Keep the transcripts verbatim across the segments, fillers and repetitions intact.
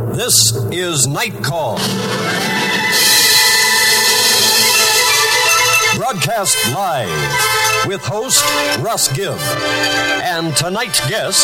This is Night Call. Broadcast live with host Russ Gibb and tonight's guest,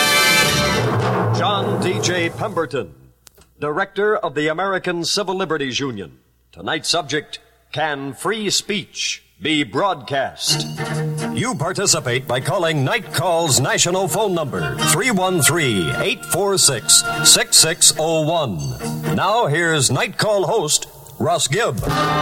John D J Pemberton, Director of the American Civil Liberties Union. Tonight's subject, can free speech be broadcast? You participate by calling Night Call's national phone number, three one three, eight four six, six six zero one. Now here's Night Call host, Russ Gibb.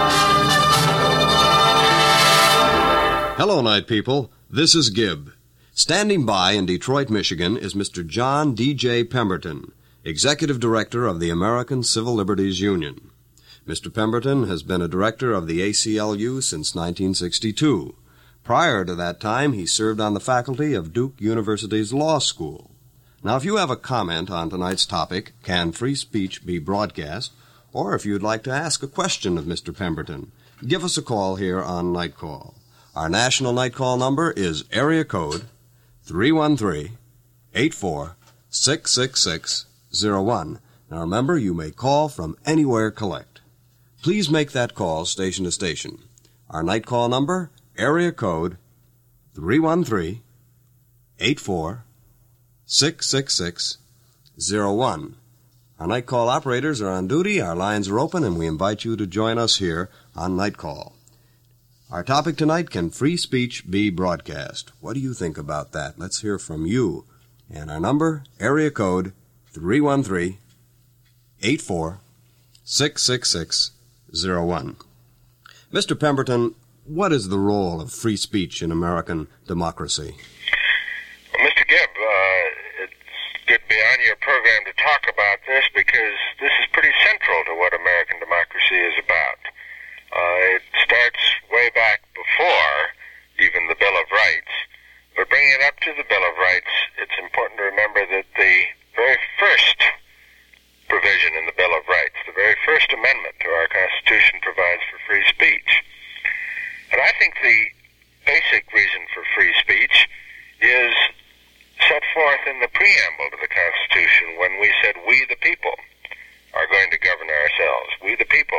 Hello, night people. This is Gibb. Standing by in Detroit, Michigan is Mister John D J Pemberton, Executive Director of the American Civil Liberties Union. Mister Pemberton has been a director of the A C L U since nineteen sixty-two. Prior to that time, he served on the faculty of Duke University's Law School. Now, if you have a comment on tonight's topic, can free speech be broadcast, or if you'd like to ask a question of Mister Pemberton, give us a call here on Night Call. Our national Night Call number is area code three one three, eight four, six six six, zero one. Now, remember, you may call from anywhere collect. Please make that call station to station. Our Night Call number, area code three one three, eight four, six six six, zero one. Our Night Call operators are on duty, our lines are open, and we invite you to join us here on Night Call. Our topic tonight, can free speech be broadcast? What do you think about that? Let's hear from you. And our number, area code three one three, eight four, six six six, zero one. Mister Pemberton, what is the role of free speech in American democracy? Well, Mister Gibb, uh, it's good to be on your program to talk about this because this is pretty central to what American democracy is about. Uh, it starts way back before even the Bill of Rights, but bringing it up to the Bill of Rights, it's important to remember that the very first provision in the Bill of Rights, the very first amendment to our Constitution, provides for free speech. And I think the basic reason for free speech is set forth in the preamble to the Constitution when we said we the people are going to govern ourselves. We the people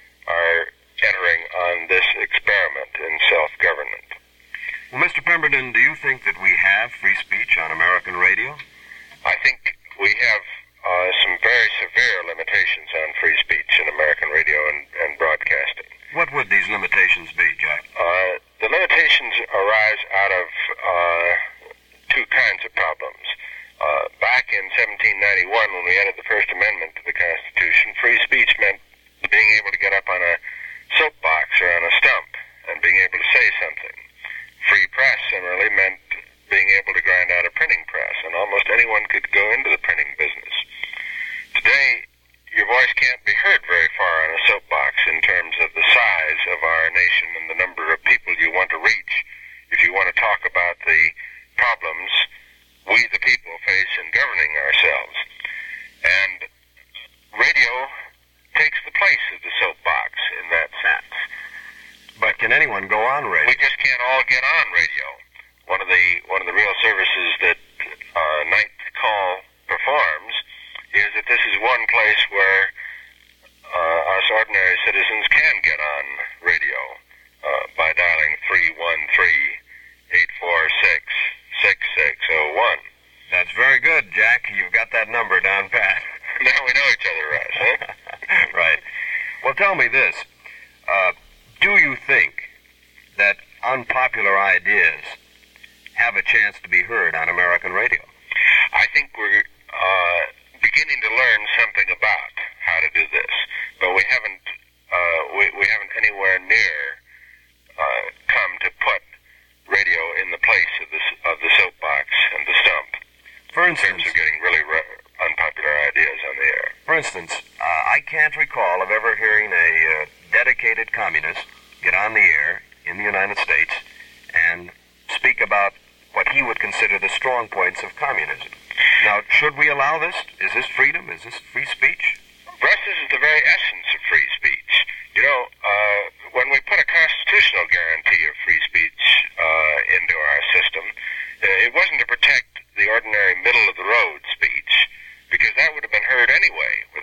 are entering on this experiment in self-government. Well, Mister Pemberton, do you think that we have free speech on American radio? I think we have uh, some very severe limitations on free speech in American radio and, and broadcasting. What would these limitations be, Jack? Uh, the limitations arise out of uh, two kinds of problems. Uh, back in seventeen ninety-one, when we added the First Amendment to the Constitution, free speech meant being able to get up on a soapbox or on a stump and being able to say something. Free press similarly meant being able to grind out a printing press, and almost anyone could go into the printing business. Today, your voice can't be heard very far on a soapbox in terms of the size of our nation and the number of people you want to reach if you want to talk about the problems we the people face in governing ourselves. And radio takes the place of the soapbox in that sense. But can anyone go on radio? We just can't all get on radio. One of the one of the real services that uh, Night Call performs is that this is one place where uh, us ordinary citizens can get on radio uh, by dialing three one three, eight four six, six six zero one. That's very good, Jack. You've got that number down pat. Now we know each other, Russ, huh? Right. Well, tell me this. Uh, do you think that unpopular ideas have a chance to be heard on American radio? I think we're uh, beginning to learn something about how to do this, but we haven't uh, we, we haven't anywhere near uh, come to put radio in the place of the of the soapbox and the stump. For instance, in terms of getting really re- unpopular ideas on the air. For instance, uh, I can't recall of ever hearing a uh, dedicated communist get on the air in the United States and speak about what he would consider the strong points of communism. Now, should we allow this? Is this freedom? Is this free speech? Russ, this is the very essence of free speech. You know, uh, when we put a constitutional guarantee of free speech uh, into our system, uh, it wasn't to protect the ordinary middle-of-the-road speech, because that would have been heard anyway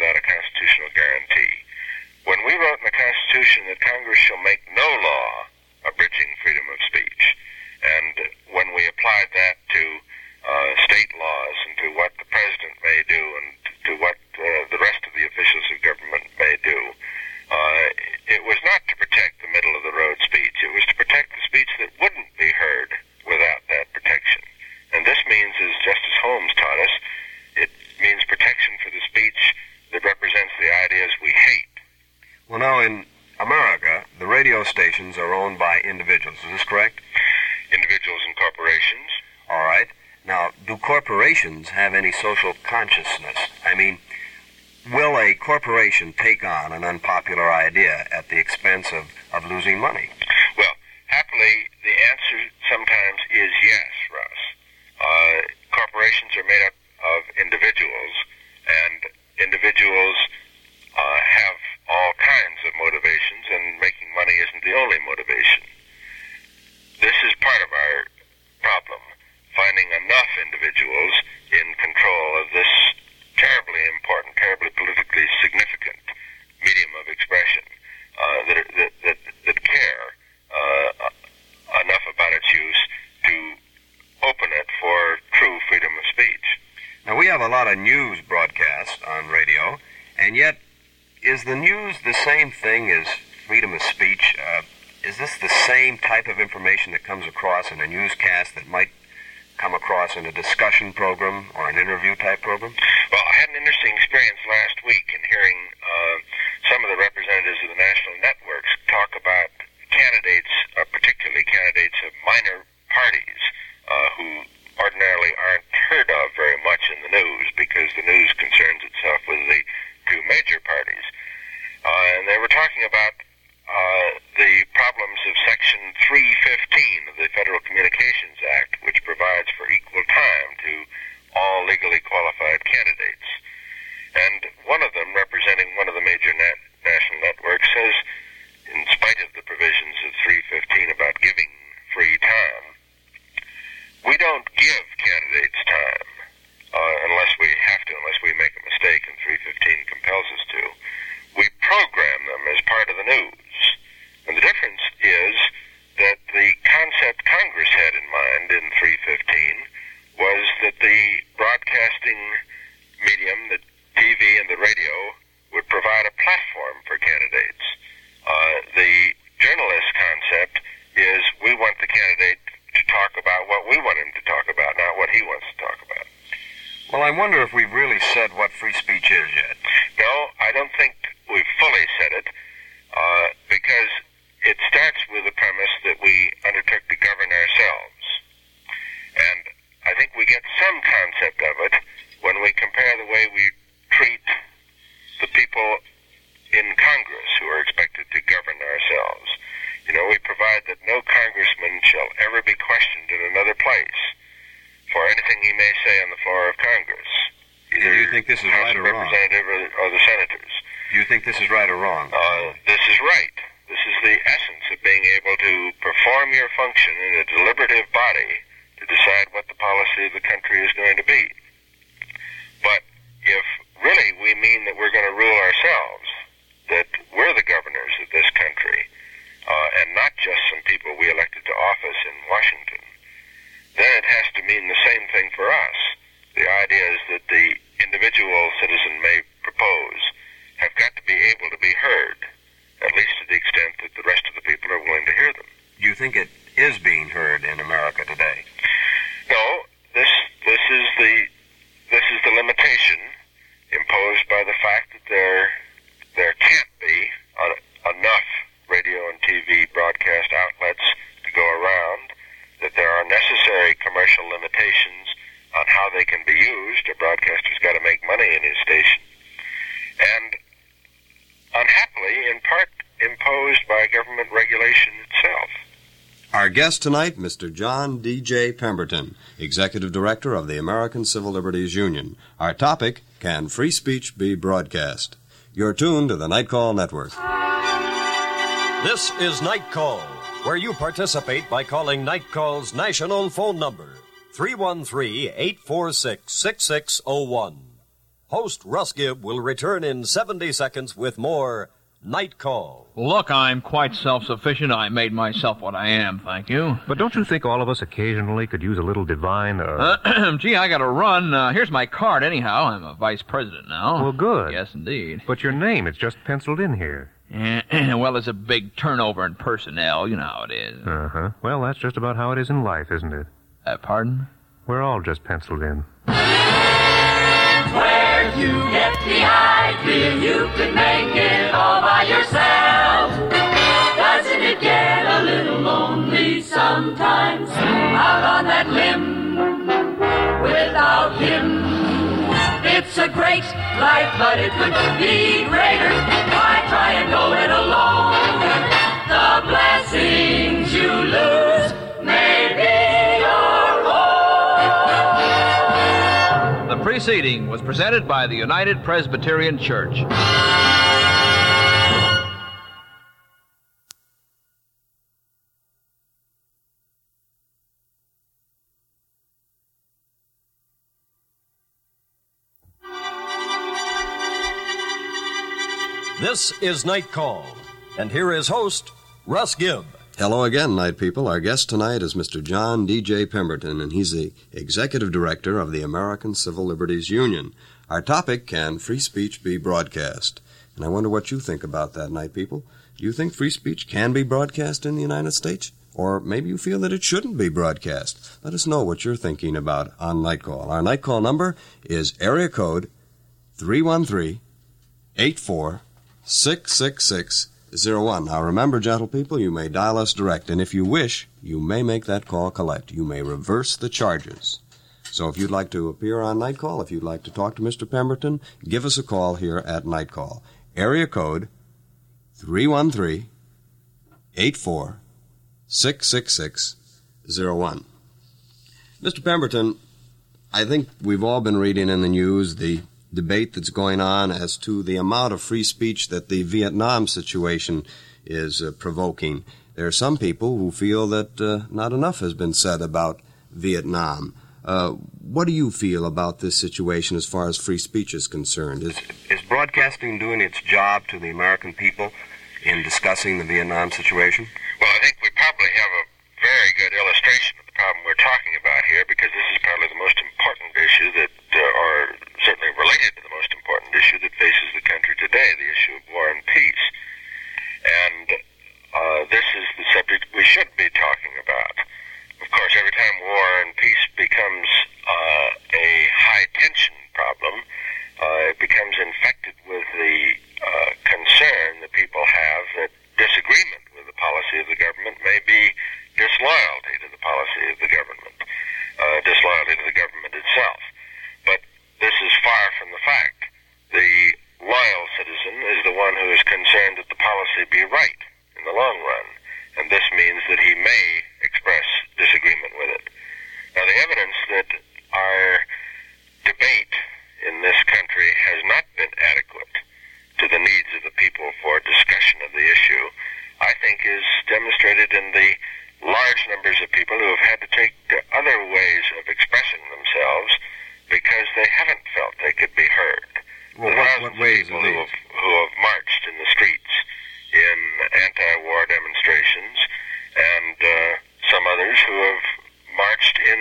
Well, now, in America, the radio stations are owned by individuals. Is this correct? Individuals and corporations. All right. Now, do corporations have any social consciousness? I mean, will a corporation take on an unpopular idea at the expense of, of losing money? Well, happily, the answer sometimes is yes, Russ. Uh, corporations are made up of individuals, and individuals uh, have all kinds of motivations, and making money isn't the only motivation. This is part of our problem, finding enough individuals in control of this terribly important, terribly politically significant medium of expression uh, that, that, that, that care uh, enough about its use to open it for true freedom of speech. Now, we have a lot of news broadcasts on radio, and yet, is the news the same thing as freedom of speech? Uh, is this the same type of information that comes across in a newscast that might come across in a discussion program or an interview-type program? Well, I had an interesting experience last week in hearing uh, some of the representatives of the national networks talk about candidates, uh, particularly candidates of minor parties, uh, who ordinarily aren't heard of very much in the news because the news concerns itself with the two major parties. Uh, and they were talking about uh, the problems of Section three fifteen of the Federal Communications Act, which provides for equal time to all legally qualified candidates. And one of them, representing one of the major nat- national networks, says, in spite of the provisions of three fifteen about giving free time, we don't give candidates time uh, unless we have to, unless we make a mistake and three fifteen compels us to. We program them as part of the news. And the difference is that the concept Congress had in mind in three fifteen was that the broadcasting medium, the T V and the radio, would provide a platform for candidates. Uh, the journalist concept is we want the candidate to talk about what we want him to talk about, not what he wants to talk about. Well, I wonder if we've really said what free speech is yet. No, I don't think we've fully said it, uh, because it starts with the premise that we undertook to govern ourselves. And I think we get some concept of it when we compare the way we treat the people in Congress who are expected to govern ourselves. You know, we provide that no congressman shall ever be questioned in another place for anything he may say on the floor of Congress. Either do you think this is right or wrong? Representative or, or the senators. Do you think this is right or wrong? Uh, this is right. This is the essence of being able to perform your function in a deliberative body to decide what the policy of the country is going to be. But if really we mean that we're going to rule ourselves, that we're the governors of this country, uh, and not just some people we elected to office in Washington, then it has to mean the same thing for us. The idea is that the individual citizen may propose have got to be able to be heard, at least to the extent that the rest of the people are willing to hear them. Do you think it is being heard in America today? No, this this is the this is the limitation imposed by the fact that there there can't be uh, enough radio and T V broadcast outlets to go around, that there are necessary commercial limitations on how they can be used. A broadcaster's got to make money in his station. And unhappily, in part imposed by government regulation itself. Our guest tonight, Mister John D J Pemberton, Executive Director of the American Civil Liberties Union. Our topic, can free speech be broadcast? You're tuned to the Night Call Network. This is Night Call, where you participate by calling Night Call's national phone number, three one three, eight four six, six six zero one. Host Russ Gibb will return in seventy seconds with more Night Call. Look, I'm quite self-sufficient. I made myself what I am, thank you. But don't you think all of us occasionally could use a little divine... Uh... Uh, gee, I gotta run. Uh, here's my card anyhow. I'm a vice president now. Well, good. Yes, indeed. But your name is just penciled in here. Well, there's a big turnover in personnel. You know how it is. Uh-huh. Well, that's just about how it is in life, isn't it? Uh, pardon? We're all just penciled in. Where you get the idea you can make it all by yourself. out on that limb. Without him, it's a great life, but it could be greater. Why try and go it alone? The blessings you lose may be your own. The preceding was presented by the United Presbyterian Church. This is Night Call, and here is host, Russ Gibb. Hello again, night people. Our guest tonight is Mister John D J Pemberton, and he's the Executive Director of the American Civil Liberties Union. Our topic, can free speech be broadcast? And I wonder what you think about that, night people. Do you think free speech can be broadcast in the United States? Or maybe you feel that it shouldn't be broadcast. Let us know what you're thinking about on Night Call. Our Night Call number is area code three one three, eight four, six six six zero one. Now remember, gentle people, you may dial us direct, and if you wish, you may make that call collect. You may reverse the charges. So if you'd like to appear on Night Call, if you'd like to talk to Mister Pemberton, give us a call here at Night Call. Area code three one three, eight four, six six six zero one. Mister Pemberton, I think we've all been reading in the news the debate that's going on as to the amount of free speech that the Vietnam situation is uh, provoking. There are some people who feel that uh, not enough has been said about Vietnam. Uh, what do you feel about this situation as far as free speech is concerned? Is, is broadcasting doing its job to the American people in discussing the Vietnam situation? Well, I think we probably have a very good illustration of the problem we're talking about here, because this is probably the most important issue that, uh, or certainly related to the most important issue that faces the country today, the issue of war and peace. And uh, this is the subject we should be talking about. Of course, every time war and peace becomes uh, a high-tension problem, uh, it becomes infected with the uh, concern that people have that disagreement with the policy of the government may be disloyalty to the policy of the government, uh, disloyalty to the government itself. But this is far from the fact. The loyal citizen is the one who is concerned that the policy be right in the long run, and this means that he may express disagreement with it. Now, the evidence that our debate in this country has not been adequate to the needs of the people for discussion of the issue, I think is demonstrated in the large numbers of people who have had to take to other ways of expressing themselves because they haven't felt they could be heard. Well, what, what ways people are who these? have, who have marched in the streets in anti-war demonstrations, and uh, some others who have marched in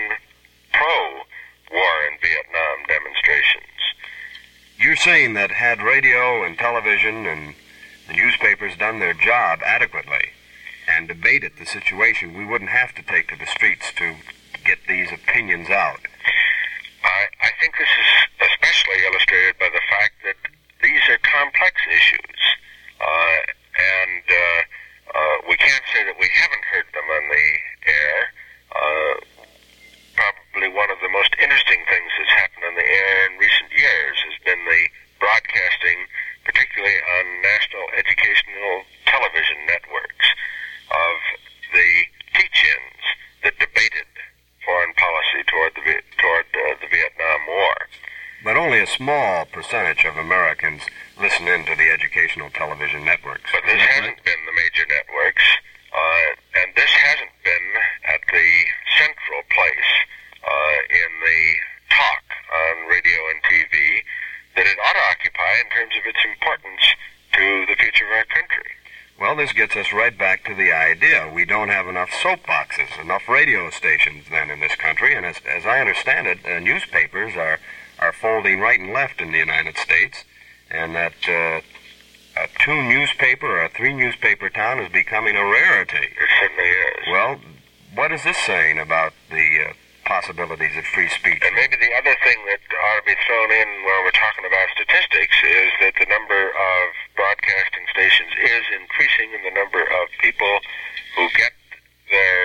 pro-war in Vietnam demonstrations. You're saying that had radio and television and the newspapers done their job adequately and debated the situation, we wouldn't have to take to the streets to get these opinions out. I, I think this is especially illustrated by the fact that these are complex issues, uh, and uh, uh, we can't say that we haven't heard them on the air. Uh, probably one of the most interesting things that's happened on the air in recent years has been the broadcasting, particularly on national educational television networks, of the teach-ins that debated foreign policy toward the toward uh, the Vietnam War. But only a small percentage of Americans listen in to the educational television networks. But this hasn't been the major networks, uh, and this hasn't been at the central place uh, in the talk on radio and T V that it ought to occupy in terms of its importance to the future of our country. Well, this gets us right back to the idea. We don't have enough soapboxes, enough radio stations then in this country, and as, as I understand it, uh, newspapers are, are folding right and left in the United States, and that uh, a two-newspaper or a three-newspaper town is becoming a rarity. It certainly is. Well, what is this saying about the uh, possibilities of free speech? And maybe the other thing that ought to be thrown in while we're talking about statistics is that the number of broadcasting stations is increasing, and the number of people who get their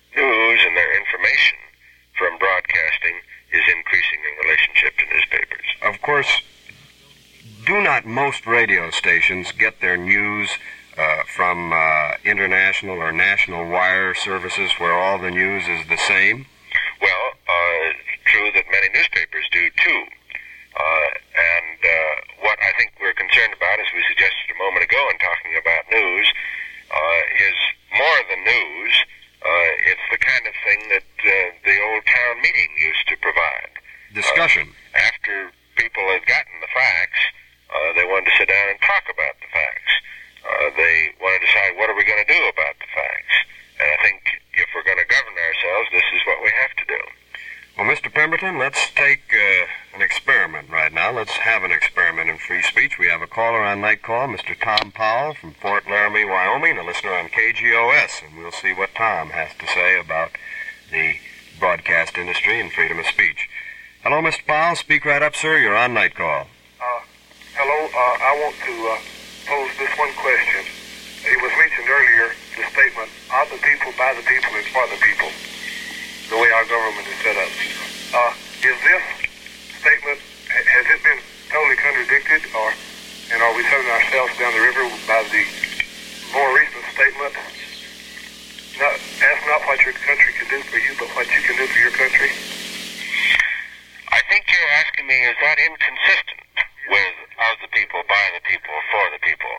news and their information from broadcasting is increasing in relationship to newspapers. Of course, do not most radio stations get their news uh, from uh, international or national wire services where all the news is the same? Well, uh, true that many newspapers do too. Uh, and uh, what I think we're concerned about, as we suggested a moment ago in talking about news, uh, is more than news. Uh, it's the kind of thing that uh, the old town meeting used to provide. Discussion. Uh, after people had gotten the facts, uh, they wanted to sit down and talk about the facts. Uh, they wanted to decide, what are we going to do about the facts? And I think if we're going to govern ourselves, this is what we have to do. Well, Mister Pemberton, let's take uh, an experiment right now. Let's have an experiment in free speech. We have a caller on Night Call, Mister Tom Powell from Fort Laramie, Wyoming, a listener on K G O S, and we'll see what Tom has to say about the broadcast industry and freedom of speech. Hello, Mister Powell. Speak right up, sir. You're on Night Call. Uh, hello. Uh, I want to uh, pose this one question. It was mentioned earlier, the statement, of the people, by the people, and for the people, the way our government is set up. Uh, is this statement, has it been totally contradicted, or, and are we setting ourselves down the river by the more recent statement? Not, ask not what your country can do for you, but what you can do for your country? I think you're asking me, is that inconsistent with of the people, by the people, for the people?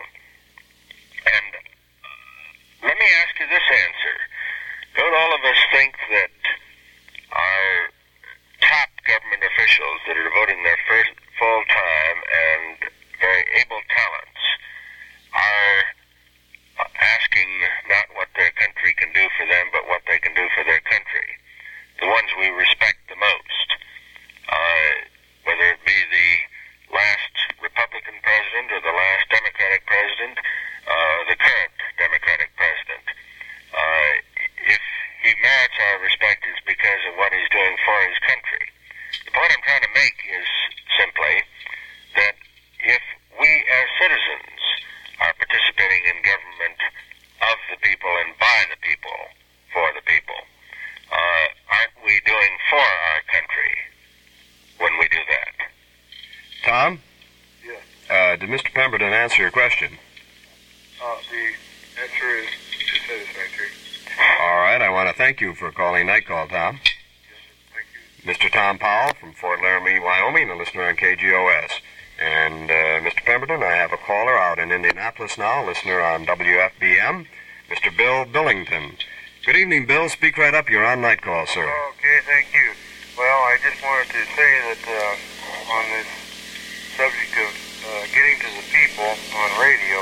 And uh, let me ask you this answer. Don't all of us think that our top government officials that are devoting their first full time and very able talents are asking not what their country can do for them, but what they can do for their country? The ones we respect the most. Uh, whether it be the last Republican president or the last Democratic president, uh, the current Democratic president. Uh, if he merits our respect, it's because of what he's doing for his country. The point I'm trying to make is simply that if we as citizens are participating in government of the people and by the people, for the people, uh, aren't we doing for our country when we do that? Tom? Yes. Uh, did Mister Pemberton answer your question? Uh, the answer is satisfactory. All right. I want to thank you for calling Night Call, Tom. Yes, sir. Thank you. Mister Tom Powell from Fort Laramie, Wyoming, a listener on K G O S. And uh, Mister Pemberton, I have a caller out in Indianapolis now, a listener on W F B M, Mister Bill Billington. Good evening, Bill. Speak right up. You're on Night Call, sir. Okay, thank you. Well, I just wanted to say that uh, on this subject of uh, getting to the people on radio,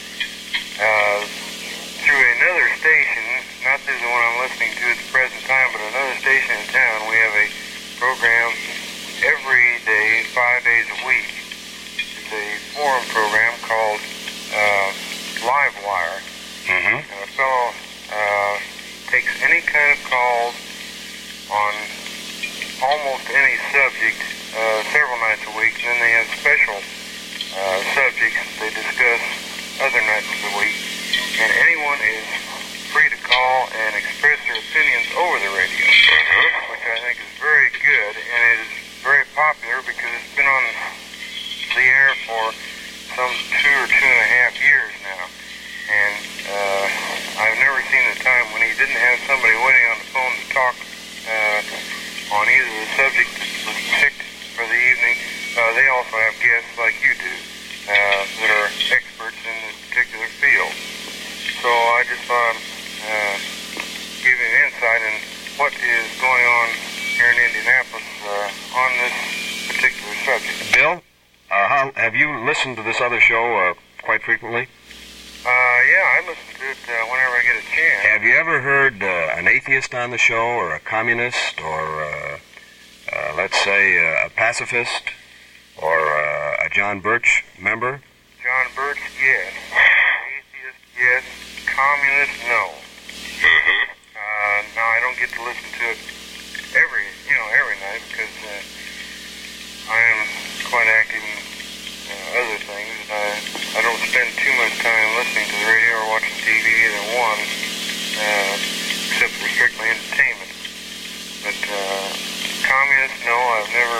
uh, through another station, not through the one I'm listening to at the present time, but another station in town, we have a program every day, five days a week. It's a forum program called uh, Live Wire. Mm-hmm. And a fellow uh, takes any kind of calls on almost any subject uh, several nights a week, and then they have special uh, subjects they discuss other nights of the week. And anyone is free to call and express their opinions over the radio, Mm-hmm. which I think is very good, and it is very popular because it's been on the air for some two or two and a half years now. And uh, I've never seen a time when he didn't have somebody waiting on the phone to talk uh, on either the subject that was picked for the evening. Uh, they also have guests like you do uh, that are experts in this particular field. So I just thought uh, give you an insight in what is going on here in Indianapolis uh, on this particular subject. Bill, uh, how, have you listened to this other show uh, quite frequently? Uh, yeah, I listen to it uh, whenever I get a chance. Have you ever heard uh, an atheist on the show, or a communist, or uh, uh, let's say uh, a pacifist, or uh, a John Birch member? John Birch, yes. Atheist, yes. Communist, no. Mm-hmm. Uh, no, I don't get to listen to it every, you know, every night because uh, I am quite active in uh, other things. I, I don't spend too much time listening to the radio or watching T V, either one, uh, except for strictly entertainment. But uh, communists, no, I've never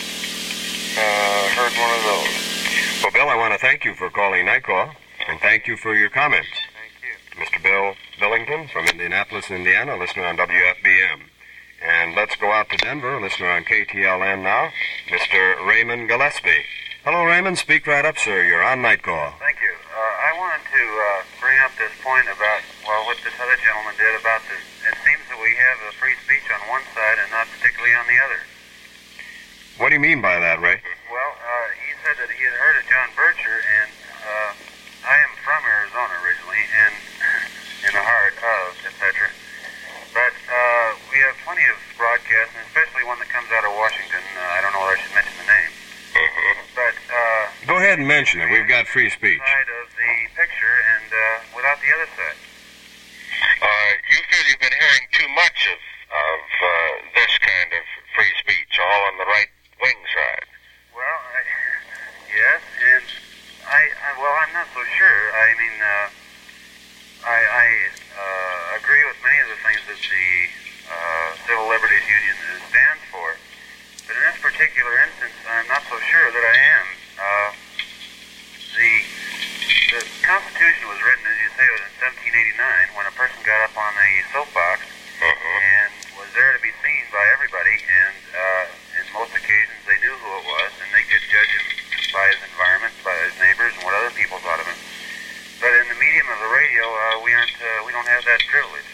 uh, heard one of those. Well, Bill, I want to thank you for calling Night Call, and thank you for your comments. Thank you. Mister Bill Billington from Indianapolis, Indiana, listener on W F B M. And let's go out to Denver, listener on K T L N now, Mister Raymond Gillespie. Hello, Raymond. Speak right up, sir. You're on Night Call. Thank you. Uh, I wanted to uh, bring up this point about, well, what this other gentleman did about this. It seems that we have a free speech on one side and not particularly on the other. What do you mean by that, Ray? Well, uh, he said that he had heard of John Bircher, and uh, I am from Arizona originally, and in the heart of, et cetera. But uh, we have plenty of broadcasts, and especially one that comes out of Washington. Uh, I don't know whether I should mention the name. Mm-hmm. But uh, Go ahead and mention it. We've got free speech. side of the picture and uh, without the other side. Uh, you feel you've been hearing too much of, of uh, this kind of free speech, all on the right wing side. Well, I, yes, and I, I, well, I'm not so sure. I mean, uh, I, I uh, agree with many of the things that the uh, Civil Liberties Union stands for, but in this particular instance, I'm not so sure that I am. Uh, the the Constitution was written, as you say, in seventeen eighty-nine, when a person got up on a soapbox Uh-huh. and was there to be seen by everybody, and uh, in most occasions they knew who it was, and they could judge him by his environment, by his neighbors, and what other people thought of him. But in the medium of the radio, uh, we aren't, uh, we don't have that privilege.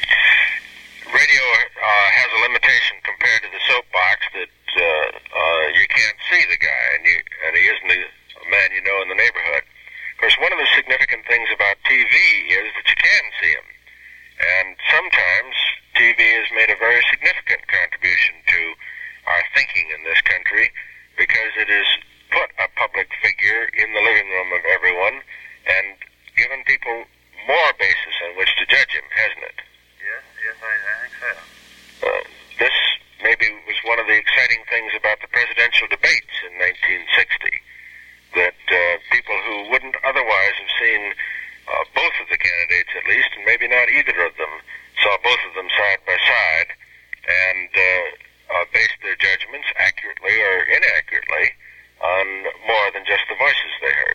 Radio uh, has a limitation compared to the soapbox that uh, uh, you can't see the guy, and, you, and he isn't a, a man you know in the neighborhood. Of course, one of the significant things about T V is that you can see him. And sometimes T V has made a very significant contribution to our thinking in this country because it has put a public figure in the living room of everyone and given people more basis on which to judge him, hasn't it? Yes, yes, I, I think so. Uh, this maybe was one of the exciting things about the presidential debates in nineteen sixty, that uh, people who wouldn't otherwise have seen uh, both of the candidates at least, and maybe not either of them, saw both of them side by side and uh, uh, based their judgments accurately or inaccurately on more than just the voices they heard.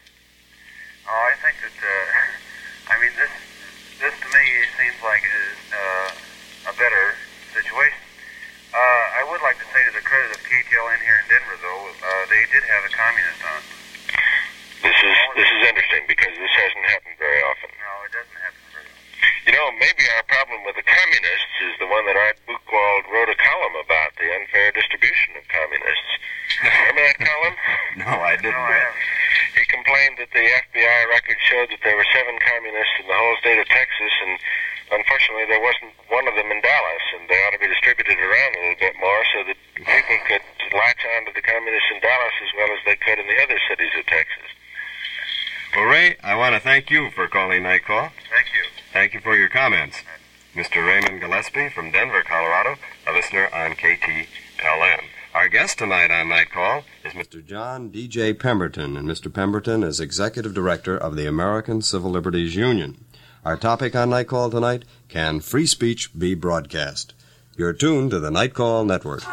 Mm-hmm. Oh, I think that, uh, I mean, this, this to me seems like it is uh, a better situation. Uh, I would like to say to the credit of K T L N here in Denver, though, uh, they did have a communist on. This is this is interesting because this hasn't happened very often. No, it doesn't happen very often. You know, maybe our problem with the communists is the one that Art Buchwald wrote a column about, the unfair distribution of communists. Remember that column? No, I didn't. No, I haven't. He complained that the F B I record showed that there were seven communists in the whole state of Texas, and unfortunately there wasn't one of them in Dallas, and they ought to be distributed around a little bit more so that people could latch on to the communists in Dallas as well as they could in the other cities of Texas. Well, Ray, I want to thank you for calling Night Call. Thank you. Thank you for your comments. Mister Raymond Gillespie from Denver, Colorado, a listener on K T L N. Our guest tonight on Night Call is Mister Mister John D J Pemberton, and Mister Pemberton is Executive Director of the American Civil Liberties Union. Our topic on Night Call tonight, can free speech be broadcast? You're tuned to the Night Call Network.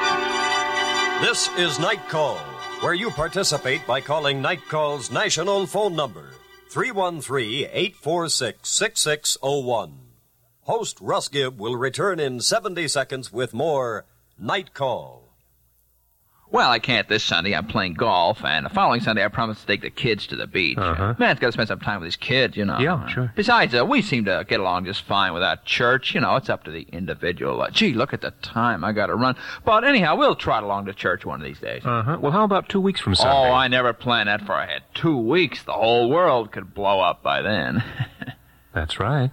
This is Night Call, where you participate by calling Night Call's national phone number, three one three, eight four six, six six zero one. Host Russ Gibb will return in seventy seconds with more Night Call. Well, I can't this Sunday. I'm playing golf, and the following Sunday I promised to take the kids to the beach. Uh-huh. Man's got to spend some time with his kids, you know. Yeah, sure. Besides, uh, we seem to get along just fine without church. You know, it's up to the individual. Uh, gee, look at the time. I got to run. But anyhow, we'll trot along to church one of these days. Uh-huh. Well, how about two weeks from Sunday? Oh, I never planned that for ahead. Two weeks. The whole world could blow up by then. That's right.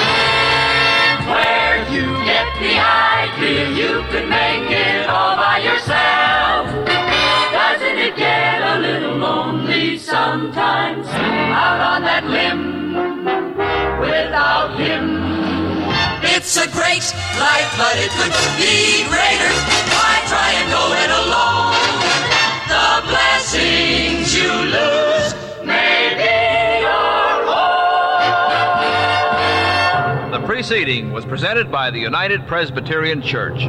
Where you get the idea you can make it all by yourself. Doesn't it get a little lonely sometimes out on that limb without him? It's a great life, but it could be greater. Why try and go it alone? The blessings you lose may be your own. The free proceeding was presented by the United Presbyterian Church.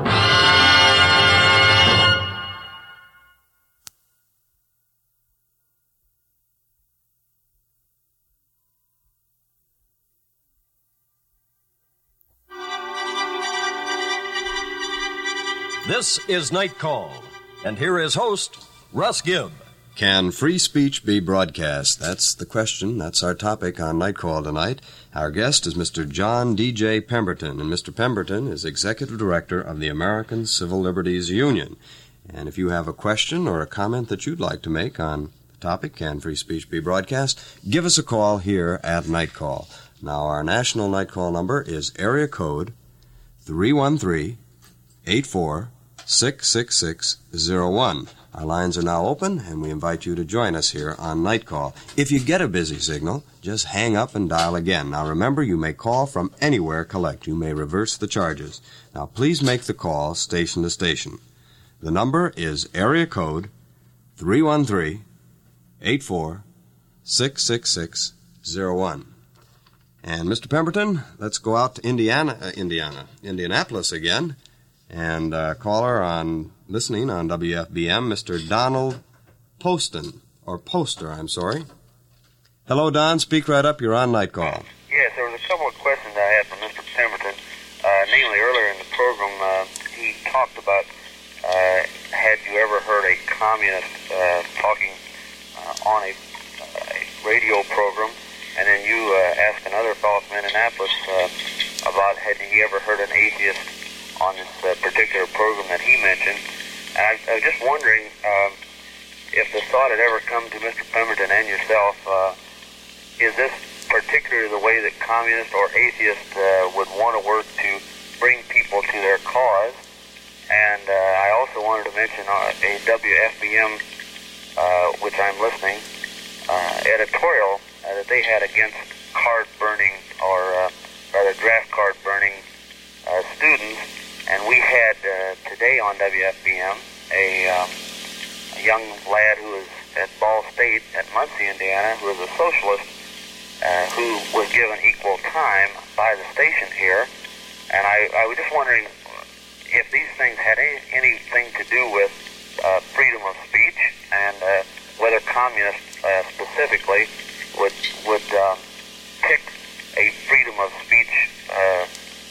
This is Night Call, and here is host, Russ Gibb. Can free speech be broadcast? That's the question. That's our topic on Night Call tonight. Our guest is Mister John D J Pemberton, and Mister Pemberton is Executive Director of the American Civil Liberties Union. And if you have a question or a comment that you'd like to make on the topic, can free speech be broadcast, give us a call here at Night Call. Now, our national Night Call number is area code three one three, eight four, six six six zero one. Our lines are now open, and we invite you to join us here on Night Call. If you get a busy signal, just hang up and dial again. Now, remember, you may call from anywhere collect. You may reverse the charges. Now, please make the call station to station. The number is area code three one three, eight four, six six six zero one. And, Mister Pemberton, let's go out to Indiana, uh, Indiana, Indianapolis again. And uh, caller on listening on W F B M, Mister Donald Poston, or Poster, I'm sorry. Hello, Don. Speak right up. You're on Night Call. Yes, there was a couple of questions I had for Mister Pemberton. Uh, namely, earlier in the program, uh, he talked about uh, had you ever heard a communist uh, talking uh, on a, a radio program, and then you uh, asked another fellow from Indianapolis uh, about had he ever heard an atheist on this uh, particular program that he mentioned. And I, I was just wondering um, if the thought had ever come to Mister Pemberton and yourself, uh, is this particularly the way that communists or atheists uh, would want to work to bring people to their cause? And uh, I also wanted to mention uh, a W F B M, uh, which I'm listening, uh, editorial uh, that they had against card burning, or uh, rather draft card burning uh, students. And we had uh, today on W F B M a, um, a young lad who is at Ball State at Muncie, Indiana, who is a socialist, uh, who was given equal time by the station here. And I, I was just wondering if these things had any, anything to do with uh, freedom of speech, and uh, whether communists uh, specifically would would um, pick a freedom of speech uh,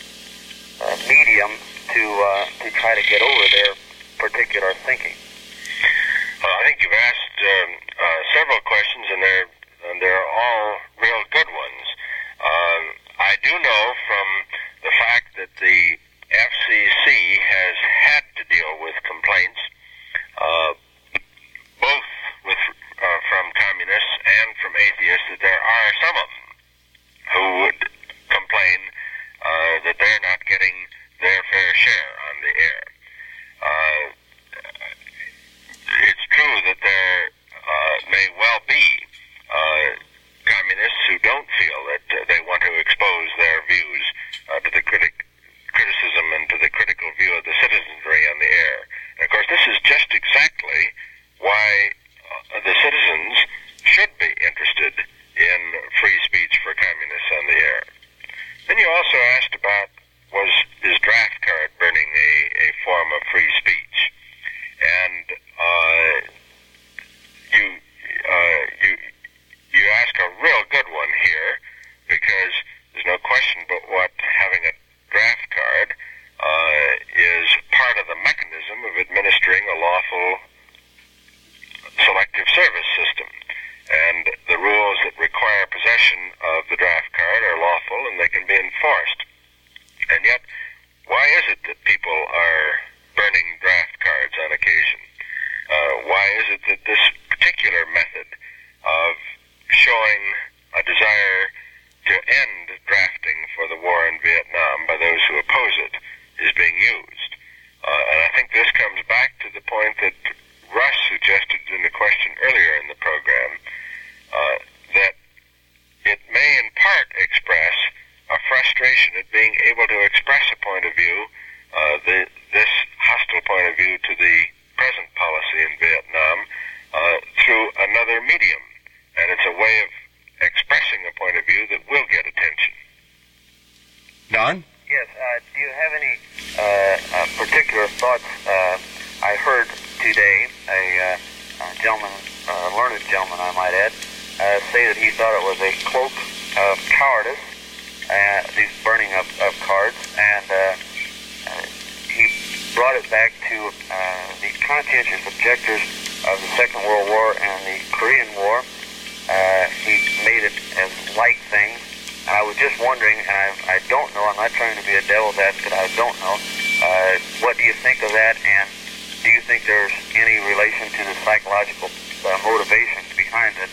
uh, medium to uh, to try to get over their particular thinking. Well, I think you've asked um, uh, several questions, and they're and they're all real good ones. Um, I do know from the fact that the F C C has had to deal with complaints, uh, both with uh, from communists and from atheists, that there are some of them who would complain uh, that they're not getting their fair share on the air. Uh, it's true that there uh, may well be uh, communists who don't feel that uh, they want to expose their views uh, to the critic criticism and to the critical view of the citizenry on the air. And of course, this is just exactly why uh, the citizens should be interested in free speech for communists on the air. Then you also asked about, was is draft card burning a, a form of free speech? And uh, you uh, you you ask a real good one here, because there's no question but what having a draft card uh, is part of the mechanism of administering a lawful selective service system. And the rules that require possession of the draft card are lawful, and they can be enforced. And yet, why is it that people are burning draft cards on occasion? Uh, why is it that this particular method of showing a desire to end drafting for the war in Vietnam by those who oppose it is being used? Uh, and I think this comes back to the point that Russ suggested in the question earlier in the program, uh, that it may in part express a frustration at being able to express a point of view, uh, the, this hostile point of view to the present policy in Vietnam, uh, through another medium. And it's a way of expressing a point of view that will get attention. Don? might add, uh, say that he thought it was a cloak of cowardice, uh, these burning of, of cards, and uh, uh, he brought it back to uh, the conscientious objectors of the Second World War and the Korean War. Uh, he made it as light things. And I was just wondering, and I, I don't know, I'm not trying to be a devil's advocate, I don't know, uh, what do you think of that, and do you think there's any relation to the psychological uh, motivations behind it?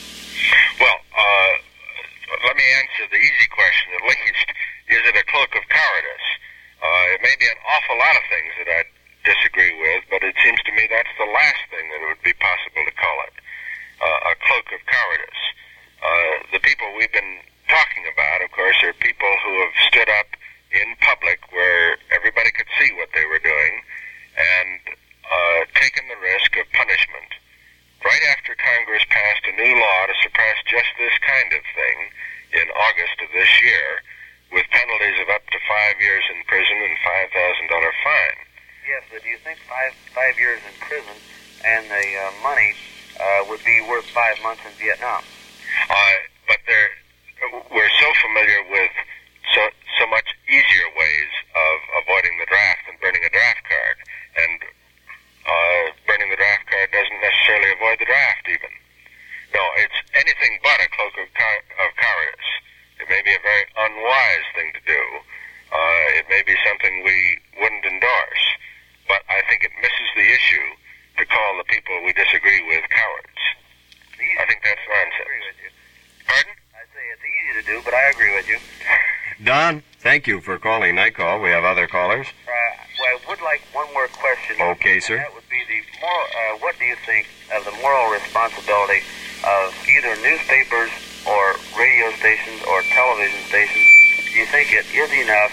Well, uh, let me answer the easy question at least. Is it a cloak of cowardice? Uh, it may be an awful lot of things that I disagree with, but it seems to me that's the last thing that it would be possible to call it, uh, a cloak of cowardice. Uh, the people we've been talking about, of course, are people who have stood up in public where everybody could see what they were doing and uh, taken the risk of punishment. Right after Congress passed a new law to suppress just this kind of thing in August of this year, with penalties of up to five years in prison and five thousand dollars fine. Yes, but do you think five five years in prison and the uh, money uh, would be worth five months in Vietnam? Uh, but they're We're so familiar with so so much easier ways of avoiding the draft than burning a draft card. And uh, burning the draft card doesn't necessarily avoid the draft even. No, it's anything but a cloak of, car- of cowardice. It may be a very unwise thing to do. Uh, it may be something we wouldn't endorse. But I think it misses the issue to call the people we disagree with cowards. I think that's nonsense. I agree with you. Pardon? It's easy to do, but I agree with you. Don, thank you for calling Night Call. We have other callers. Uh, well, I would like one more question. Okay, sir. That would be the moral, uh, what do you think of the moral responsibility of either newspapers or radio stations or television stations? Do you think it is enough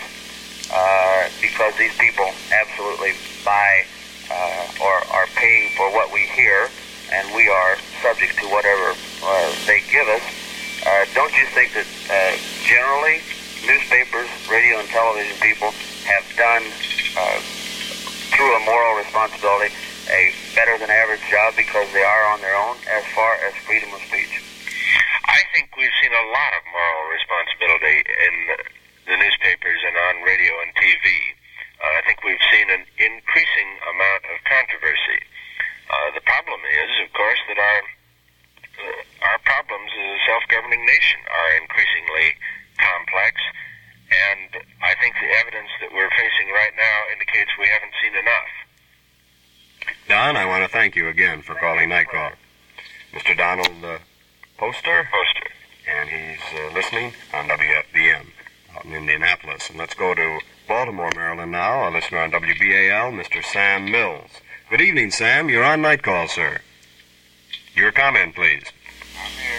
uh, because these people absolutely buy uh, or are paying for what we hear, and we are subject to whatever uh, they give us? Uh, don't you think that uh, generally newspapers, radio, and television people have done, uh, through a moral responsibility, a better than average job because they are on their own as far as freedom of speech? I think we've seen a lot of moral responsibility in the newspapers and on radio and T V. Uh, I think we've seen an increasing amount of controversy. Uh, the problem is, of course, that our Uh, our problems as a self-governing nation are increasingly complex, and I think the evidence that we're facing right now indicates we haven't seen enough. Don, I want to thank you again for calling Night Call. Mister Donald uh, Poster? Poster. And he's uh, listening on W F B M out in Indianapolis. And let's go to Baltimore, Maryland now. A listener on W B A L, Mister Sam Mills. Good evening, Sam. You're on Night Call, sir. Your comment, please. I'm here.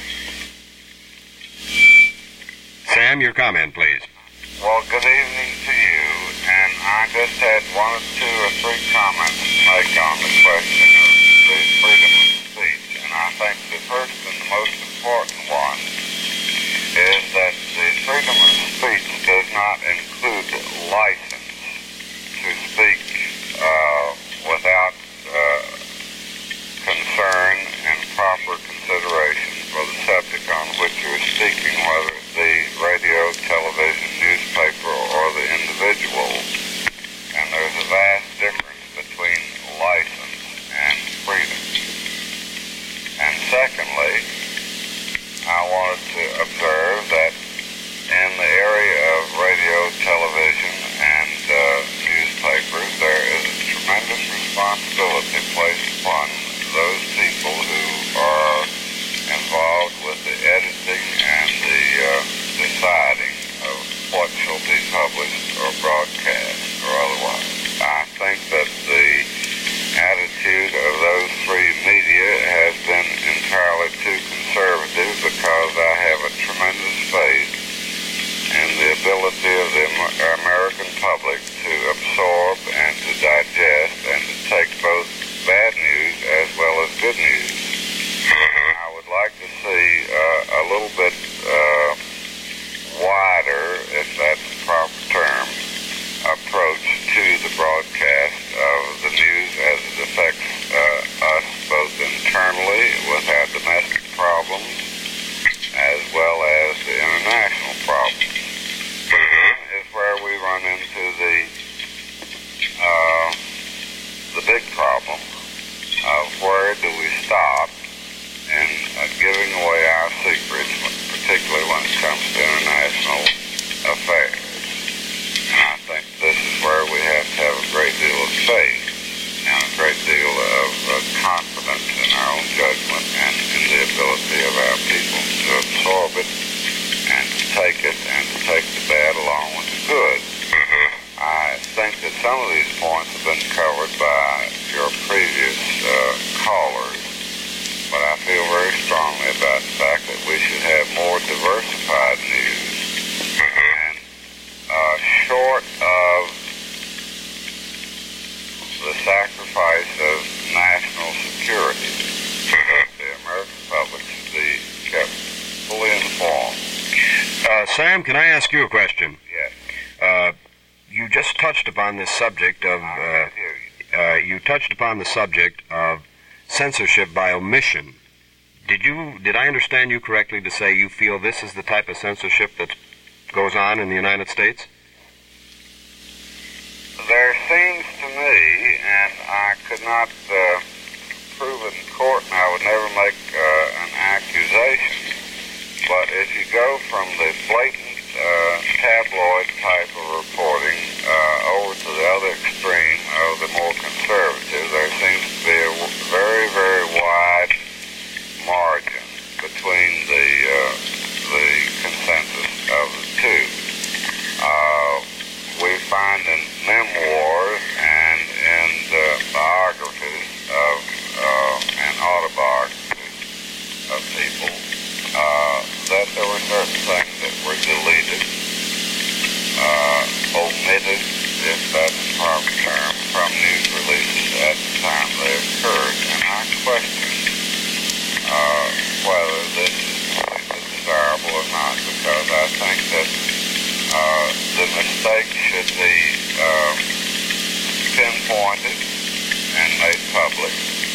Sam, your comment, please. Well, good evening to you, and I just had one or two or three comments to make on the question of the freedom of speech, and I think the first and the most important one is that the freedom of speech does not include license to speak uh, without uh, concern and proper consideration for the subject on which you're speaking, whether it be radio, television, newspaper, or the individual. And there's a vast difference between license and freedom. And secondly, I wanted to observe that in the area of radio, television, and uh, newspapers, there is a tremendous responsibility placed upon those people who are involved with the editing and the uh, deciding of what shall be published or broadcast or otherwise. I think that the attitude of those three media has been entirely too conservative, because I have a tremendous faith in the ability of the American public to absorb and to digest and to take both bad news as well as good news. I would like to see uh, a little bit uh, wider, if that's the proper term, approach to the broadcast of the news as it affects uh, us both internally with our domestic problems absorb it and to take it and to take the bad along with the good. Mm-hmm. I think that some of these points have been covered by your previous uh, callers, but I feel very strongly about the fact that we should have more diversified news. Mm-hmm. And uh, short of the sacrifice of national security, Mm-hmm. the American public should be kept fully informed. Uh, Sam, can I ask you a question? Yes. Uh, you just touched upon this subject of, I uh, hear you. uh, you touched upon the subject of censorship by omission. Did you, did I understand you correctly to say you feel this is the type of censorship that goes on in the United States? There seems to me, and I could not uh, prove it in court, and I would never make uh, an accusation, but if you go from the blatant uh, tabloid type of reporting uh, over to the other extreme of the more conservative, there seems to be a w- very, very wide margin between the uh, the consensus of the two. Uh, we find in memoirs and in the biographies of uh, and autobiographies of people uh, that there were certain things that were deleted, uh, omitted, if that's the proper term, from news releases at the time they occurred. And I question uh, whether this is desirable or not, because I think that uh, the mistake should be uh, pinpointed and made public,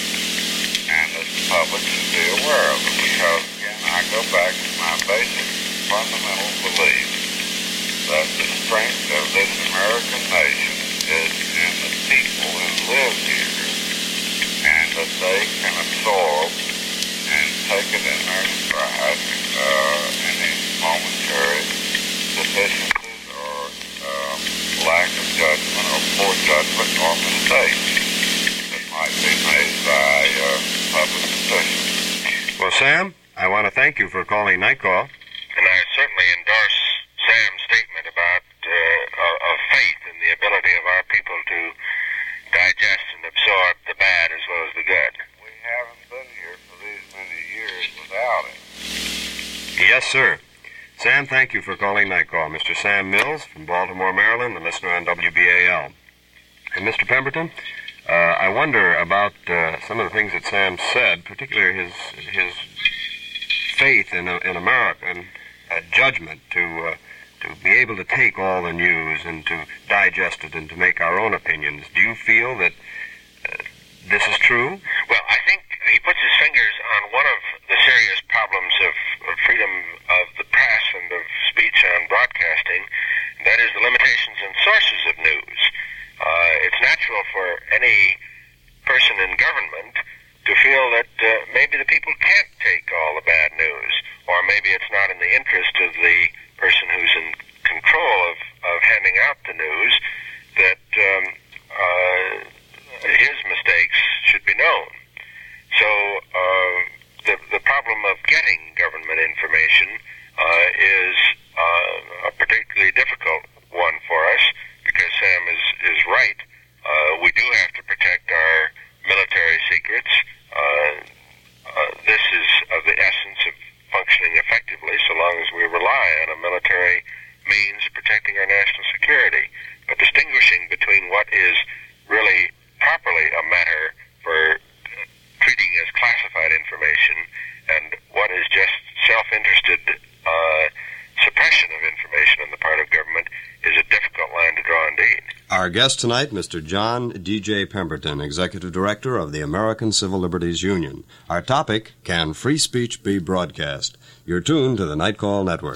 and that the public should be aware of it, because, again, I go back to my basic fundamental belief that the strength of this American nation is in the people who live here, and that they can absorb and take it in their stride uh, any momentary deficiencies or um, lack of judgment or poor judgment or mistakes that might be made by uh, public officials. Well, Sam, I want to thank you for calling Night Call. And I certainly endorse Sam's statement about uh, of faith in the ability of our people to digest and absorb the bad as well as the good. We haven't been here for these many years without it. Yes, sir. Sam, thank you for calling Night Call. Mister Sam Mills from Baltimore, Maryland, the listener on W B A L. And Mister Pemberton, uh, I wonder about uh, some of the things that Sam said, particularly his his faith in in American uh, judgment to uh, to be able to take all the news and to digest it and to make our own opinions. Do you feel that uh, this is true? Well, I think he puts his fingers on one of the serious problems of, of freedom of the press and of speech on broadcasting. That is the limitations and sources of news. Uh, it's natural for any person in government to feel that uh, maybe the people can't take all the bad news, or maybe it's not in the interest of the person who's in control of, of handing out the news that um, uh, his mistakes should be known. So uh, the the problem of getting government information uh, is uh, a particularly difficult one for us, because Sam is, is right. Uh, we do have to protect our military secrets. Uh, uh, this is of the essence of functioning effectively so long as we rely on a military means of protecting our national security. But distinguishing between what is really properly a matter for treating as classified information and what is just self-interested uh, suppression of information on the part of government is a difficult line to draw indeed. Our guest tonight, Mister John D J Pemberton, Executive Director of the American Civil Liberties Union. Our topic, Can Free Speech Be Broadcast? You're tuned to the Night Call Network.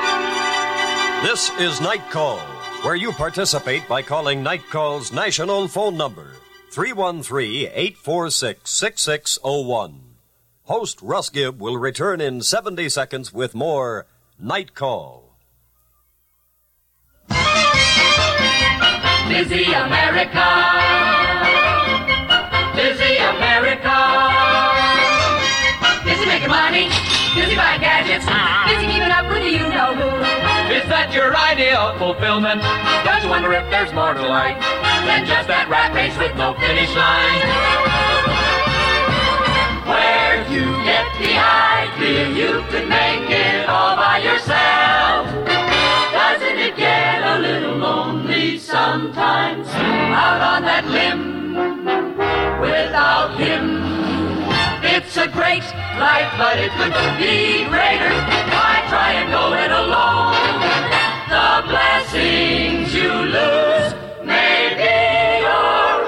This is Night Call, where you participate by calling Night Call's national phone number, three one three, eight four six, six six zero one. Host Russ Gibb will return in seventy seconds with more Night Call. Busy America, busy America, busy making money, busy buying gadgets, busy keeping up with the you-know-who. Is that your idea of fulfillment? Don't you wonder if there's more to life than just that rat race with no finish line? Where'd you get the idea you could make it all by yourself? Doesn't it get a little lonely sometimes out on that limb without him? It's a great life, but it could be greater. Why try and go it alone? The blessings you lose may be your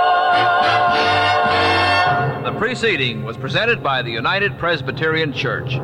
own. The preceding was presented by the United Presbyterian Church.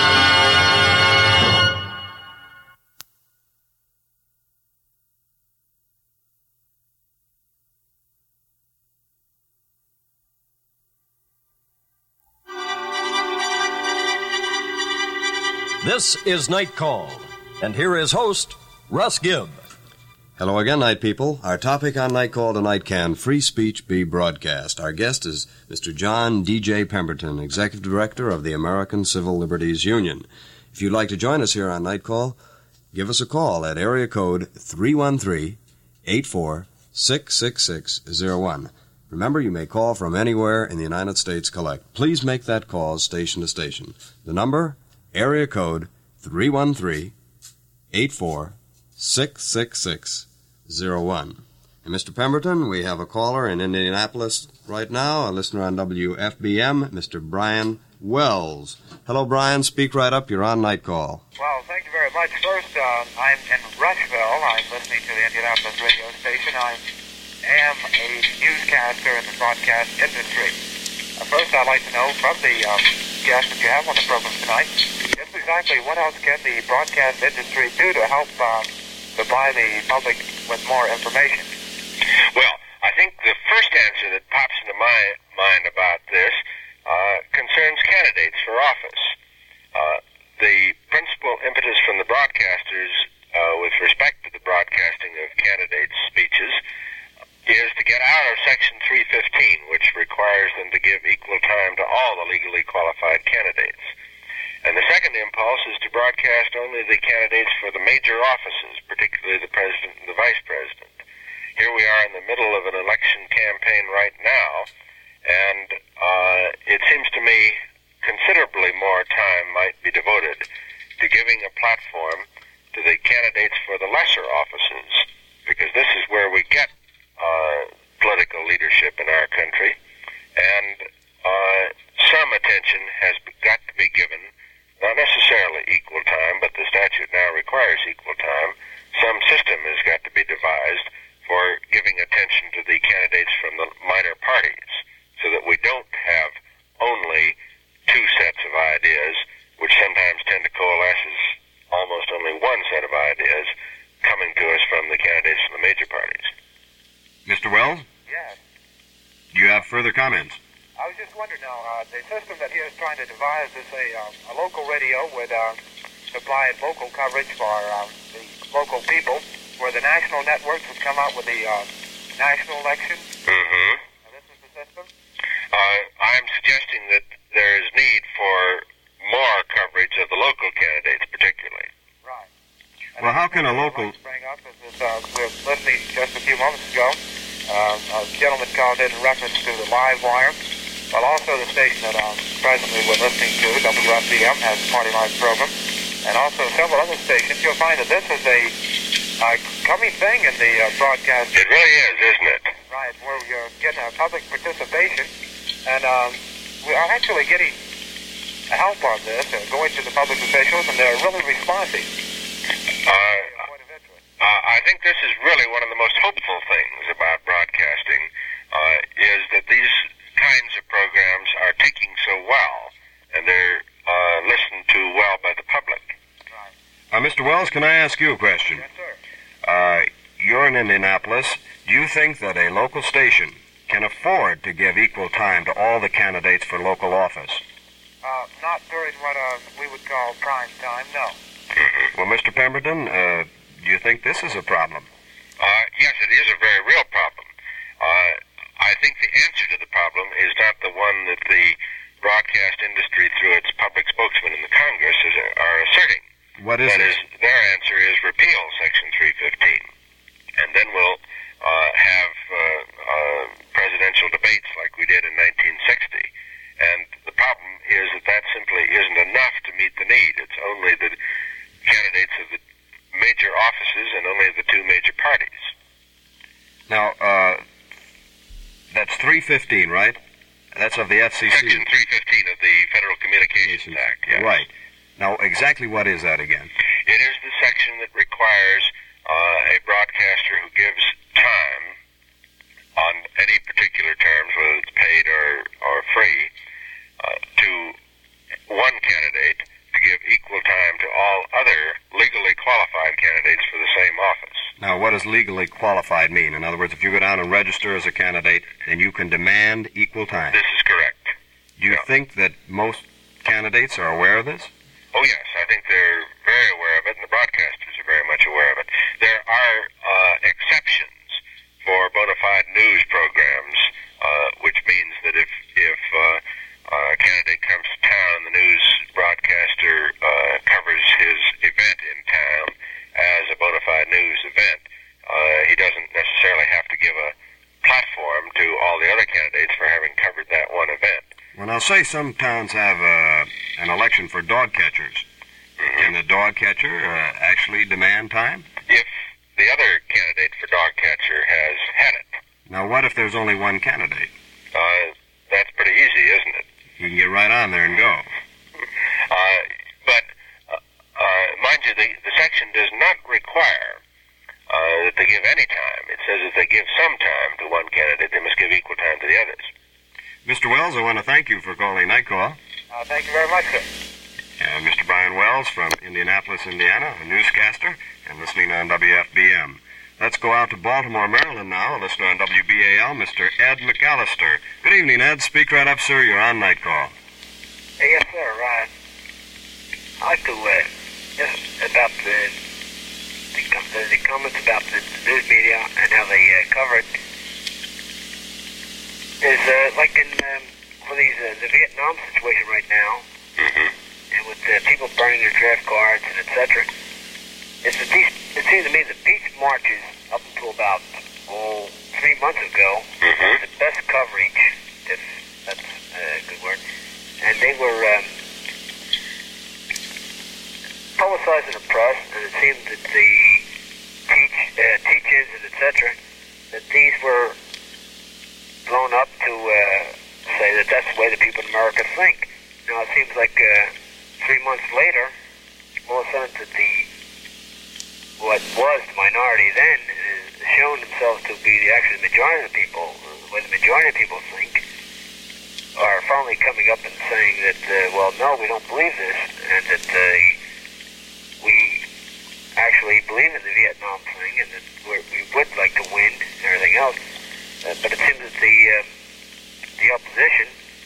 This is Night Call, and here is host, Russ Gibb. Hello again, night people. Our topic on Night Call tonight: can free speech be broadcast? Our guest is Mister John D J Pemberton, Executive Director of the American Civil Liberties Union. If you'd like to join us here on Night Call, give us a call at area code three one three, eight four, six six six zero one. Remember, you may call from anywhere in the United States collect. Please make that call station to station. The number, area code three one three, eight four, six six six zero one. And Mister Pemberton, we have a caller in Indianapolis right now, a listener on W F B M, Mister Brian Wells. Hello, Brian. Speak right up. You're on Night Call. Well, thank you very much. First, uh, I'm in Rushville. I'm listening to the Indianapolis radio station. I am a newscaster in the broadcast industry. Uh, first, I'd like to know from the um, guest that you have on the program tonight, just exactly what else can the broadcast industry do to help uh, supply the public with more information? Well, I think the first answer that pops into my mind about this uh, concerns candidates for office. Uh, the principal impetus from the broadcasters uh, with respect to the broadcasting of candidates' speeches is to get out of Section three fifteen, which requires them to give equal time to all the legally qualified candidates. And the second impulse is to broadcast only the candidates for the major offices, particularly the president and the vice president. Here we are in the middle of an election campaign right now, and uh, it seems to me considerably more time might be devoted to giving a platform to the candidates for the lesser offices, because this is where we get uh, political leadership in our country, and uh, some attention has got to be given, not necessarily equal time, but the statute now requires equal time. Some system has got to be devised for giving attention to the candidates from the minor parties, so that we don't have only two sets of ideas, which sometimes tend to coalesce as almost only one set of ideas coming to us from the candidates from the major parties. Mister Wells? Yes. Do you have further comments? I was just wondering now, uh, the system that he is trying to devise is a, uh, a local radio would uh, supply local coverage for uh, the local people, where the national networks would come out with the uh, national election. Mm-hmm. And this is the system? Uh, I'm suggesting that there is need for more coverage of the local candidates, particularly. Right. And well, how can a local... Bring up is this, uh, we were listening just a few moments ago. Uh, a gentleman called in reference to the live wire. Well, also the station that um, presently we're listening to, W F B M, has a Party Live program, and also several other stations. You'll find that this is a uh, coming thing in the uh, broadcast. It really is, isn't it? Right, where you're getting a public participation, and um, we are actually getting help on this, uh, going to the public officials, and they're really responding. Uh, uh, I think this is really one of the most hopeful things about broadcasting, uh, is that these kinds of programs are taking so well, and they're uh, listened to well by the public. Right. Uh, Mister Wells, can I ask you a question? Yes, sir. Uh, you're in Indianapolis. Do you think that a local station can afford to give equal time to all the candidates for local office? Uh, not during what uh, we would call prime time, no. Mm-hmm. Well, Mister Pemberton, uh, do you think this is a problem? Uh, yes, it is a very real problem. Uh, I think the answer to the problem is not the one that the broadcast industry, through its public spokesman in the What is that it? Is, their answer is repeal Section three fifteen. And then we'll uh, have uh, uh, presidential debates like we did in nineteen sixty. And the problem is that that simply isn't enough to meet the need. It's only the candidates of the major offices and only the two major parties. Now, uh, that's three fifteen, right? That's of the F C C. Section three fifteen of the Federal Communications Act, yes. Right. Now, exactly what is that again? It is the section that requires uh, a broadcaster who gives time on any particular terms, whether it's paid or, or free, uh, to one candidate to give equal time to all other legally qualified candidates for the same office. Now, what does legally qualified mean? In other words, if you go down and register as a candidate, then you can demand equal time. This is correct. Do you yeah. think that most candidates are aware of this? Oh, yes. I think they're very aware of it, and the broadcasters are very much aware of it. There are uh, exceptions for bona fide news programs, uh, which means that if, if uh, a candidate comes to town, the news broadcaster uh, covers his event in town as a bona fide news event. Uh, he doesn't necessarily have to give a platform to all the other candidates for having covered that one event. Well, now, say some towns have uh, an election for dog catchers. Mm-hmm. Can the dog catcher uh, actually demand time? If the other candidate for dog catcher has had it. Now, what if there's only one candidate? Uh, that's pretty easy, isn't it? You can get right on there and go. Uh, but, uh, uh, mind you, the, the section does not require uh, that they give any time. It says if they give some time to one candidate, they must give equal time to the others. Mister Wells, I want to thank you for calling Night Call. Uh, thank you very much, sir. Uh, Mister Brian Wells from Indianapolis, Indiana, a newscaster, and listening on W F B M. Let's go out to Baltimore, Maryland now, listening on W B A L, Mister Ed McAllister. Good evening, Ed. Speak right up, sir. You're on Night Call. Hey, yes, sir. Uh, I'd like to, uh, just about the, the, the, the comments about the news media and how they uh, cover it. Is uh, like in um, for these uh, the Vietnam situation right now, mm-hmm. and with uh, people burning their draft cards and et cetera. It's the peace. It seems to me the peace marches up until about oh three months ago mm-hmm. was the best coverage, if that's a good word, and they were um, publicized in the press, and it seemed that the teach uh, teach-ins and et cetera. that these were blown up to uh, say that that's the way the people in America think. Now it seems like uh, three months later, all of a sudden that the what was the minority then is shown themselves to be the actual majority of the people, the way the majority of people think, are finally coming up and saying that, uh, well, no, we don't believe this, and that uh, we actually believe in the Vietnam thing, and that we're, we would like to win and everything else. Uh, but it seems that the uh, the opposition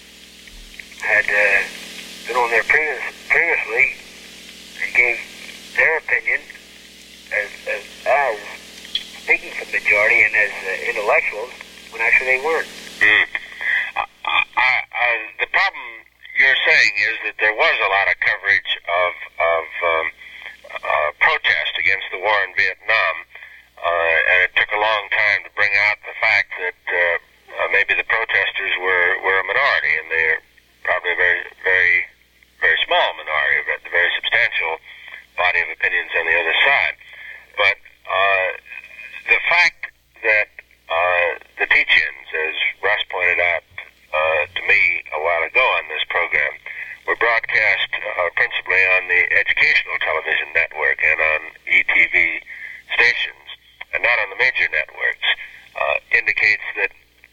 had uh, been on there previous, previously and gave their opinion as, as, as speaking for the majority and as uh, intellectuals when actually they weren't. Mm. Uh, uh, uh, the problem you're saying is that there was a lot of coverage of, of um, uh, protest against the war in Vietnam. Uh, and it took a long time to bring out the fact that uh, uh, maybe the protesters were, were a minority, and they're probably a very, very, very small minority, but a very substantial body of opinions on the other side. But uh, the fact that uh, the teach-ins, as Russ pointed out uh, to me a while ago on this program, were broadcast uh, principally on the educational television network and on E T V stations, and not on the major networks, uh, indicates that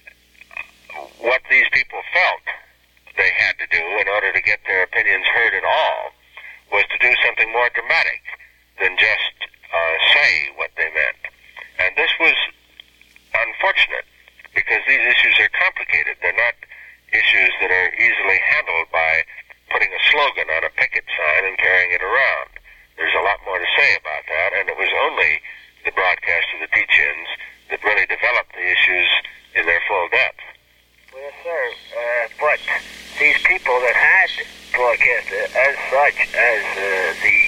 what these people felt they had to do in order to get their opinions heard at all was to do something more dramatic than just uh, say what they meant. And this was unfortunate because these issues are complicated. They're not issues that are easily handled by putting a slogan on a picket sign and carrying it around. There's a lot more to say about that, and it was only the broadcast of the teach-ins that really developed the issues in their full depth. Well, yes, sir. Uh, but these people that had broadcast uh, as such as uh, the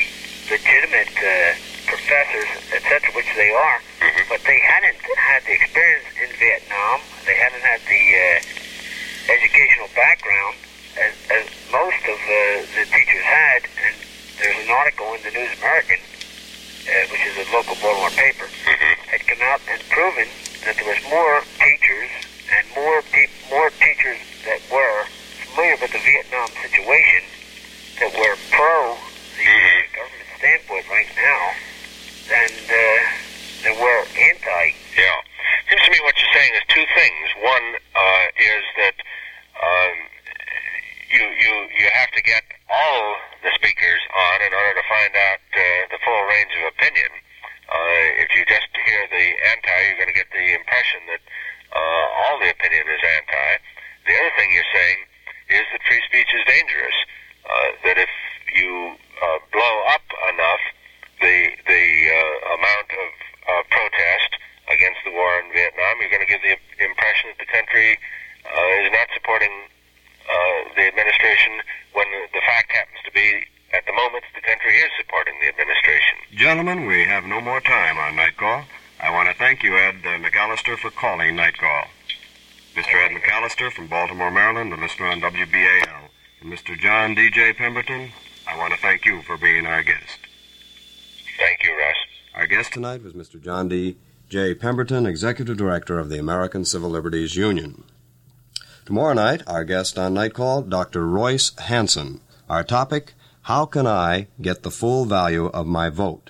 legitimate uh, professors, et cetera, which they are, mm-hmm. but they hadn't had the experience in Vietnam. They hadn't had the uh, educational background as, as most of uh, the teachers had. And there's an article in the News American, uh, which is a local Baltimore paper, mm-hmm. had come out and proven that there was more teachers and more pe- more teachers that were familiar with the Vietnam situation, that were pro the mm-hmm. government standpoint right now, than uh, there were anti. Yeah. Seems to me what you're saying is two things. One uh, is that um, you you you have to get all the speakers on in order to find out uh, the full range of opinion. Uh, if you just hear the anti, you're going to get the impression that uh, all the opinion is anti. The other thing you're saying is that free speech is dangerous. Uh, that if you uh, blow up enough the the uh, amount of uh, protest against the war in Vietnam, you're going to give the impression that the country uh, is not supporting uh, the administration, when the fact happens to be, at the moment, the country is supporting the administration. Gentlemen, we have no more time on Night Call. I want to thank you, Ed uh, McAllister, for calling Night Call. Mister Ed McAllister from Baltimore, Maryland, a listener on W B A L. And Mister John D J Pemberton, I want to thank you for being our guest. Thank you, Russ. Our guest tonight was Mister John D J Pemberton, Executive Director of the American Civil Liberties Union. Tomorrow night, our guest on Night Call, Doctor Royce Hanson. Our topic, how can I get the full value of my vote?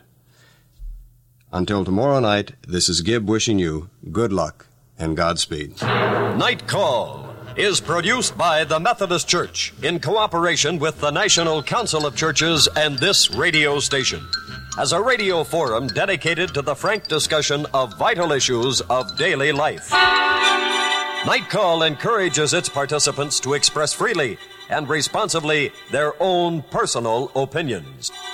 Until tomorrow night, this is Gibb wishing you good luck and Godspeed. Night Call is produced by the Methodist Church in cooperation with the National Council of Churches and this radio station, as a radio forum dedicated to the frank discussion of vital issues of daily life. Night Call encourages its participants to express freely and responsibly their own personal opinions.